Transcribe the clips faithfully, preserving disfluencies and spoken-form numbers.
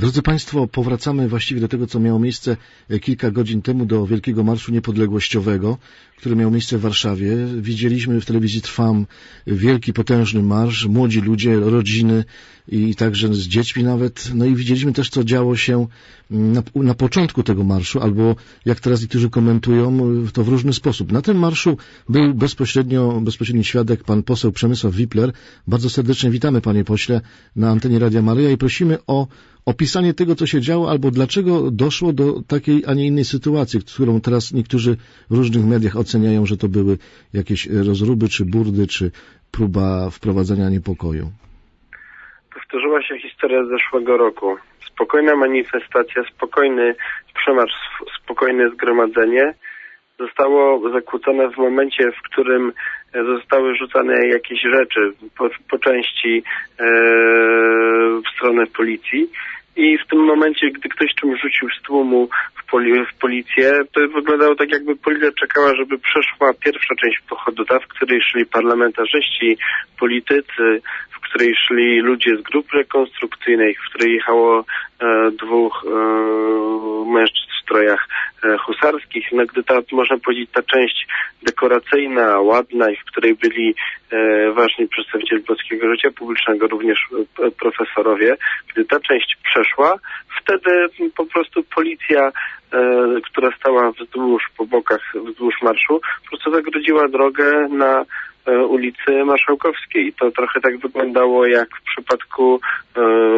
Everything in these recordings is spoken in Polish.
Drodzy Państwo, powracamy właściwie do tego, co miało miejsce kilka godzin temu, do Wielkiego Marszu Niepodległościowego, który miał miejsce w Warszawie. Widzieliśmy w telewizji Trwam wielki, potężny marsz, młodzi ludzie, rodziny i także z dziećmi nawet. No i widzieliśmy też, co działo się na, na początku tego marszu, albo jak teraz niektórzy komentują, to w różny sposób. Na tym marszu był bezpośrednio, bezpośredni świadek pan poseł Przemysław Wipler. Bardzo serdecznie witamy, panie pośle, na antenie Radia Maryja i prosimy o opisanie tego, co się działo, albo dlaczego doszło do takiej, a nie innej sytuacji, którą teraz niektórzy w różnych mediach oceniają, że to były jakieś rozruby, czy burdy, czy próba wprowadzenia niepokoju. Powtórzyła się historia z zeszłego roku. Spokojna manifestacja, spokojny przemarsz, spokojne zgromadzenie zostało zakłócone w momencie, w którym zostały rzucane jakieś rzeczy po, po części e, w stronę policji. I w tym momencie, gdy ktoś czymś rzucił z tłumu w, poli w policję, to wyglądało tak, jakby policja czekała, żeby przeszła pierwsza część pochodu, ta, w której szli parlamentarzyści, politycy, w której szli ludzie z grup rekonstrukcyjnych, w której jechało e, dwóch e, mężczyzn w strojach e, husarskich. No, gdy ta, można powiedzieć, ta część dekoracyjna, ładna i w której byli e, ważni przedstawiciele polskiego życia publicznego, również e, profesorowie, gdy ta część przeszła, wtedy po prostu policja, e, która stała wzdłuż, po bokach, wzdłuż marszu, po prostu zagrodziła drogę na e, ulicy Marszałkowskiej. I to trochę tak wyglądało jak w przypadku, e,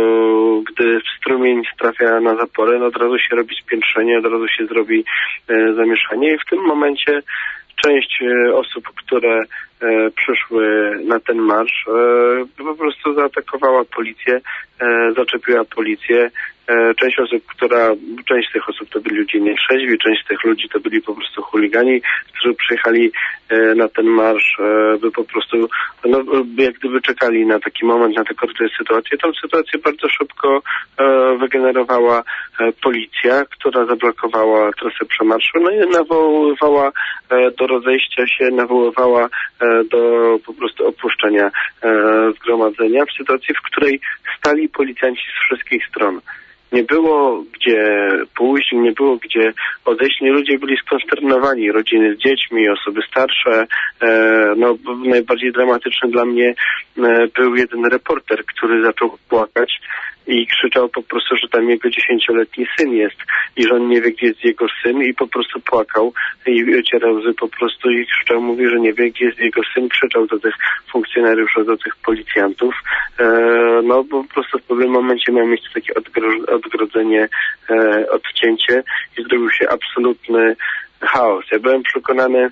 gdy strumień trafia na zaporę, no od razu się robi spiętrzenie, od razu się zrobi e, zamieszanie i w tym momencie część e, osób, które e, przyszły na ten marsz, e, po prostu zaatakowała policję, e, zaczepiła policję. E, część osób, która, część z tych osób to byli ludzie nietrzeźwi, część z tych ludzi to byli po prostu chuligani, którzy przyjechali e, na ten marsz, e, by po prostu, no, jak gdyby czekali na taki moment, na taką sytuację. Tą sytuację bardzo szybko e, wygenerowała e, policja, która zablokowała trasę przemarszu, no i nawoływała e, do rozejścia się, nawoływała e, do po prostu opuszczenia e, zgromadzenia w sytuacji, w której stali policjanci z wszystkich stron. Nie było gdzie pójść, nie było gdzie odejść. Ludzie byli skonsternowani, rodziny z dziećmi, osoby starsze. E, no, najbardziej dramatyczny dla mnie e, był jeden reporter, który zaczął płakać i krzyczał po prostu, że tam jego dziesięcioletni syn jest i że on nie wie, gdzie jest jego syn i po prostu płakał i ocierał łzy po prostu i krzyczał, mówi, że nie wie, gdzie jest jego syn, krzyczał do tych funkcjonariuszy, do tych policjantów. E, no bo po prostu w pewnym momencie miał miejsce takie odgro- odgrodzenie, e, odcięcie i zrobił się absolutny chaos. Ja byłem przekonany,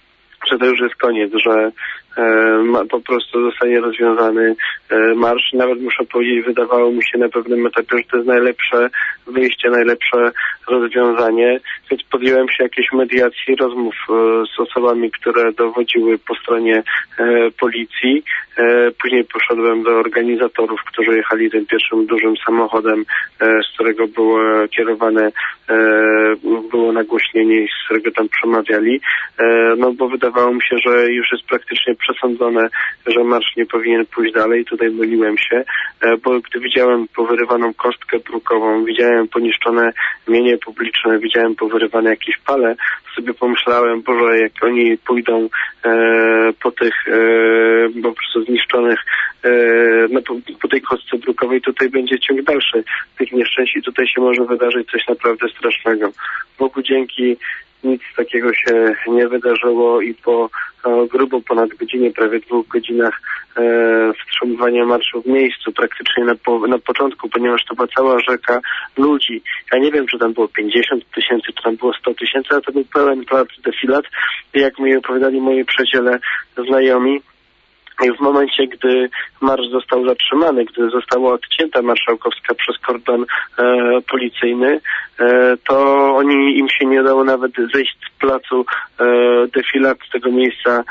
że to już jest koniec, że e, ma, po prostu zostanie rozwiązany e, marsz. Nawet muszę powiedzieć, wydawało mi się na pewnym etapie, że to jest najlepsze wyjście, najlepsze rozwiązanie, więc podjąłem się jakiejś mediacji, rozmów e, z osobami, które dowodziły po stronie e, policji. E, później poszedłem do organizatorów, którzy jechali tym pierwszym dużym samochodem, e, z którego było kierowane, e, było nagłośnienie i z którego tam przemawiali, e, no bo wydawało mi się, że już jest praktycznie przesądzone, że marsz nie powinien pójść dalej. Tutaj myliłem się, e, bo gdy widziałem powyrywaną kostkę brukową, widziałem poniszczone mienie publiczne, widziałem powyrywane jakieś pale, sobie pomyślałem, Boże, jak oni pójdą e, po tych e, po prostu zniszczonych e, no, po, po tej kostce brukowej, tutaj będzie ciąg dalszy tych nieszczęść i tutaj się może wydarzyć coś naprawdę strasznego. Bogu dzięki, nic takiego się nie wydarzyło i po e, grubo ponad godzinie, prawie dwóch godzinach e, wstrzymywania marszu w miejscu, praktycznie na, po, na początku, ponieważ to była cała rzeka ludzi. Ja nie wiem, czy tam było pięćdziesiąt tysięcy, czy tam było sto tysięcy, ale to był pełen plac defilat. Jak mi opowiadali moi przyjaciele, znajomi, i w momencie, gdy marsz został zatrzymany, gdy została odcięta Marszałkowska przez kordon e, policyjny, e, to oni, im się nie udało nawet zejść z placu e, defilat, z tego miejsca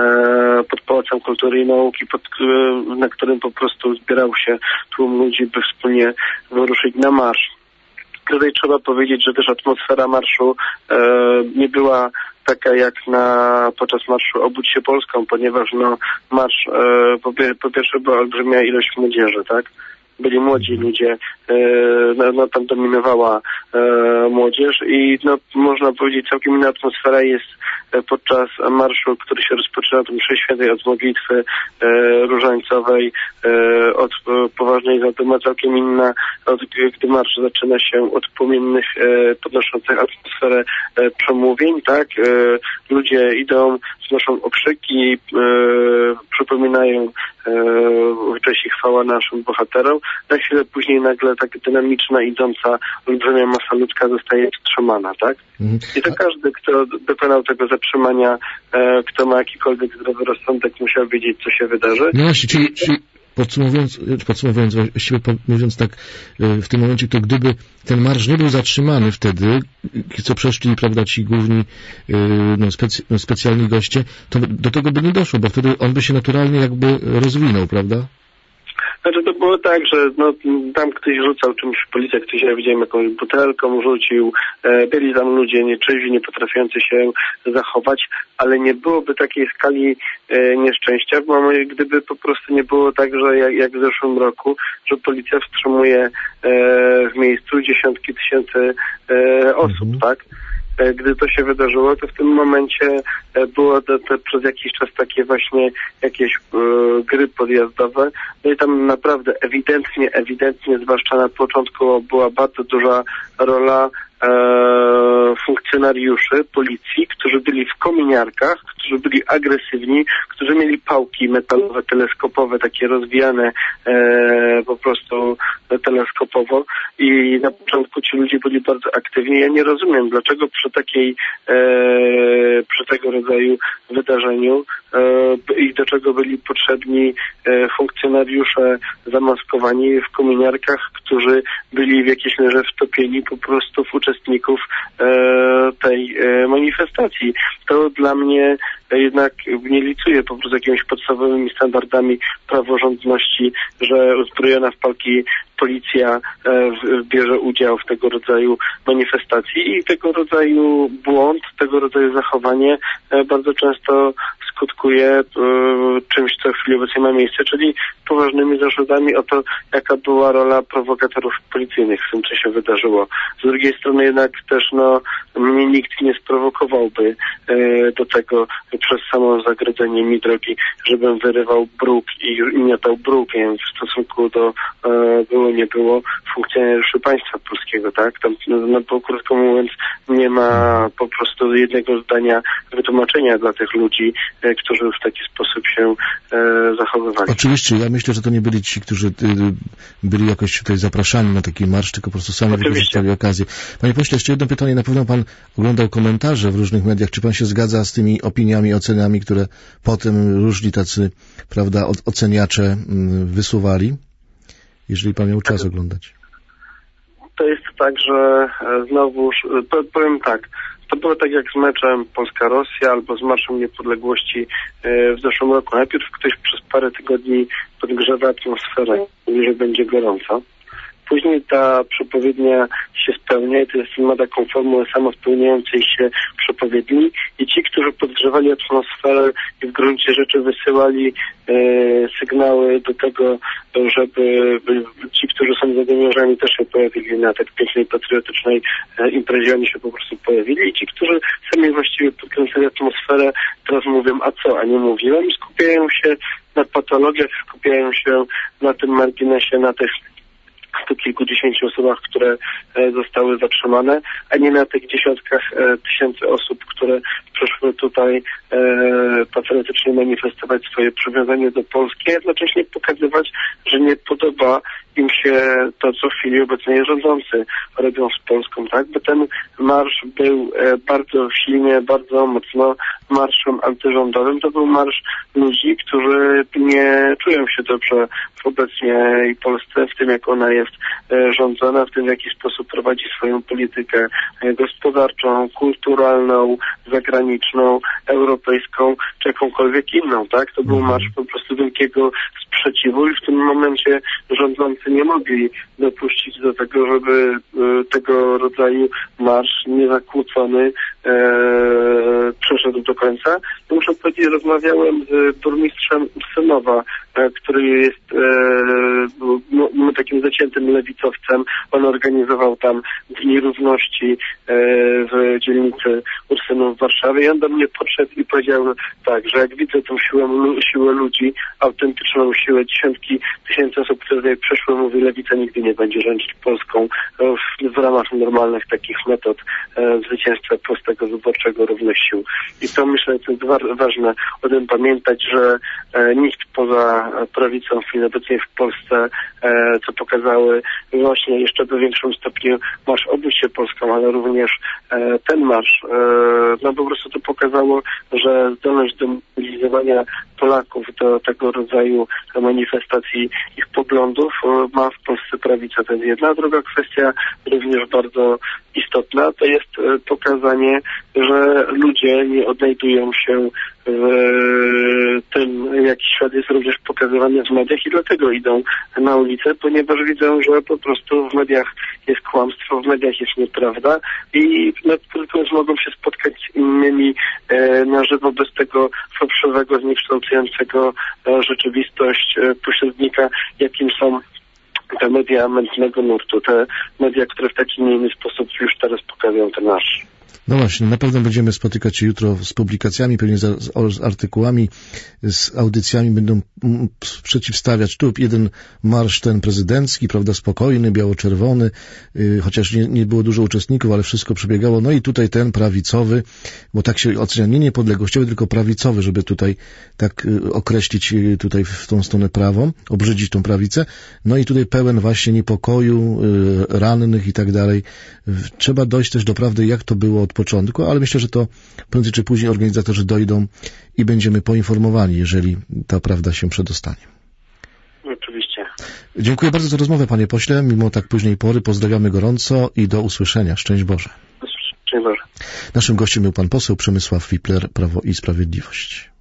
e, pod Pałacem Kultury i Nauki, pod, na którym po prostu zbierał się tłum ludzi, by wspólnie wyruszyć na marsz. Tutaj trzeba powiedzieć, że też atmosfera marszu e, nie była taka jak na podczas marszu Obudź się Polską, ponieważ no marsz e, po, po pierwsze była olbrzymia ilość młodzieży, tak? byli młodzi ludzie, no, no tam dominowała młodzież i no można powiedzieć całkiem inna atmosfera jest podczas marszu, który się rozpoczyna od mszy świętej, od modlitwy różańcowej, od poważnej zadumy, całkiem inna, od, gdy marsz zaczyna się od płomiennych, podnoszących atmosferę przemówień, tak? Ludzie idą, wznoszą okrzyki, przypominają cześć i chwała naszym bohaterom. Na chwilę później nagle tak dynamiczna, idąca, olbrzymia masa ludzka zostaje wstrzymana, tak? Mhm. I to każdy, kto dokonał tego zatrzymania, e, kto ma jakikolwiek zdrowy rozsądek, musiał wiedzieć, co się wydarzy. No właśnie, czyli, czyli podsumowując, podsumowując, właściwie mówiąc tak, w tym momencie, to gdyby ten marsz nie był zatrzymany wtedy, co przeszli, prawda, ci główni no, specy, no, specjalni goście, to do tego by nie doszło, bo wtedy on by się naturalnie jakby rozwinął, prawda? Znaczy to było tak, że no, tam ktoś rzucał czymś, policja, ktoś, ja widziałem, jakąś butelką rzucił, e, byli tam ludzie nietrzeźwi, nie potrafiący się zachować, ale nie byłoby takiej skali e, nieszczęścia, bo gdyby po prostu nie było tak, że jak, jak w zeszłym roku, że policja wstrzymuje e, w miejscu dziesiątki tysięcy e, osób, mhm. tak? Gdy to się wydarzyło, to w tym momencie było to, to przez jakiś czas takie właśnie jakieś e, gry podjazdowe. No i tam naprawdę ewidentnie, ewidentnie, zwłaszcza na początku, była bardzo duża rola e, funkcjonariuszy policji, którzy byli w kominiarkach, którzy byli agresywni, którzy mieli pałki metalowe, teleskopowe, takie rozwijane e, po prostu teleskopowo i na początku ci ludzie byli bardzo aktywni. Ja nie rozumiem, dlaczego przy takiej e, przy tego rodzaju wydarzeniu e, i do czego byli potrzebni e, funkcjonariusze zamaskowani w kominiarkach, którzy byli w jakiejś mierze wtopieni po prostu w uczestników e, tej e, manifestacji. To dla mnie jednak nie licuje po prostu jakimiś podstawowymi standardami praworządności, że uzbrojona w palki policja e, bierze udział w tego rodzaju manifestacji i tego rodzaju błąd, tego rodzaju zachowanie e, bardzo często skutkuje e, czymś, co w chwili obecnej ma miejsce, czyli poważnymi zarzutami o to, jaka była rola prowokatorów policyjnych w tym, co się wydarzyło. Z drugiej strony jednak też, no, mnie nikt nie sprowokowałby e, do tego przez samo zagrodzenie mi drogi, żebym wyrywał bruk i, i miotał brukiem w stosunku do e, było, nie było funkcjonariuszy państwa polskiego, tak? Tam, no, no, krótko mówiąc, nie ma po prostu jednego zdania wytłumaczenia dla tych ludzi, e, którzy w taki sposób się e, zachowywali. Oczywiście, ja myślę, że to nie byli ci, którzy y, byli jakoś tutaj zapraszani na taki marsz, tylko po prostu sami wykorzystali okazję. Panie pośle, jeszcze jedno pytanie. Na pewno pan oglądał komentarze w różnych mediach. Czy pan się zgadza z tymi opiniami, ocenami, które potem różni tacy, prawda, oceniacze y, wysuwali? Jeżeli pan miał czas oglądać. To jest tak, że znowuż, powiem tak, to było tak jak z meczem Polska-Rosja albo z Marszem Niepodległości w zeszłym roku. Najpierw ktoś przez parę tygodni podgrzewa atmosferę, mówi, że będzie gorąco. Później ta przepowiednia się spełnia i to jest, ma taką formułę samospełniającej się przepowiedni i ci, którzy podgrzewali atmosferę i w gruncie rzeczy wysyłali e, sygnały do tego, żeby ci, którzy są zagonierzani, też się pojawili na tak pięknej, patriotycznej e, imprezie, oni się po prostu pojawili i ci, którzy sami właściwie podkręcali atmosferę, teraz mówią, a co, a nie mówiłem, skupiają się na patologiach, skupiają się na tym marginesie, na tych stu kilkudziesięciu osobach, które e, zostały zatrzymane, a nie na tych dziesiątkach e, tysięcy osób, które przyszły tutaj e, patriotycznie manifestować swoje przywiązanie do Polski, a jednocześnie pokazywać, że nie podoba im się to, co w chwili obecnej rządzący robią z Polską, tak? Bo ten marsz był e, bardzo silnie, bardzo mocno marszem antyrządowym. To był marsz ludzi, którzy nie czują się dobrze w obecnej Polsce, w tym jak ona jest e, rządzona, w tym w jaki sposób prowadzi swoją politykę e, gospodarczą, kulturalną, zagraniczną, europejską, czy jakąkolwiek inną, tak? To był marsz po prostu wielkiego sprzeciwu i w tym momencie rządzący nie mogli dopuścić do tego, żeby e, tego rodzaju marsz niezakłócony e, przeszedł do końca. muszę powiedzieć, rozmawiałem z burmistrzem Synowa, który jest no, takim zaciętym lewicowcem. On organizował tam Dni Równości w dzielnicy Ursynów w Warszawie i on do mnie podszedł i powiedział tak, że jak widzę tą siłę, siłę ludzi, autentyczną siłę, dziesiątki tysięcy osób, które tutaj przyszły, mówi, lewica nigdy nie będzie rządzić Polską w, w ramach normalnych takich metod e, zwycięstwa prostego, wyborczego, równych sił. I to myślę, to jest wa- ważne o tym pamiętać, że e, nikt poza prawicą w chwili obecnej w Polsce, e, co pokazały właśnie jeszcze w większym stopniu marsz Obudź się Polską, ale również e, ten marsz, e, no po prostu to pokazało, że zdolność do mobilizowania Polaków do tego rodzaju manifestacji ich poglądów ma w Polsce prawica. To jest jedna. A druga kwestia, również bardzo istotna, to jest pokazanie, że ludzie nie odnajdują się w tym, jaki świat jest również pokazywany w mediach i dlatego idą na ulicę, ponieważ widzą, że po prostu w mediach jest kłamstwo, w mediach jest nieprawda i tylko mogą się spotkać z innymi e, na żywo bez tego fałszywego, zniekształcającego e, rzeczywistość e, pośrednika, jakim są te media mętnego nurtu, te media, które w taki nie inny sposób już teraz pokazują ten nasz. No właśnie, na pewno będziemy spotykać się jutro z publikacjami, pewnie z, z artykułami, z audycjami będą m, przeciwstawiać tu jeden marsz ten prezydencki, prawda, spokojny, biało-czerwony, yy, chociaż nie, nie było dużo uczestników, ale wszystko przebiegało, no i tutaj ten prawicowy, bo tak się ocenia, nie niepodległościowy, tylko prawicowy, żeby tutaj tak yy, określić yy, tutaj w tą stronę prawą, obrzydzić tą prawicę, no i tutaj pełen właśnie niepokoju, yy, rannych i tak dalej. Trzeba dojść też do prawdy, jak to było od początku, ale myślę, że to prędzej czy później organizatorzy dojdą i będziemy poinformowani, jeżeli ta prawda się przedostanie. Oczywiście. Dziękuję bardzo za rozmowę, panie pośle, mimo tak późnej pory. Pozdrawiamy gorąco i do usłyszenia. Szczęść Boże. Szczęść Boże. Naszym gościem był pan poseł Przemysław Wipler, Prawo i Sprawiedliwość.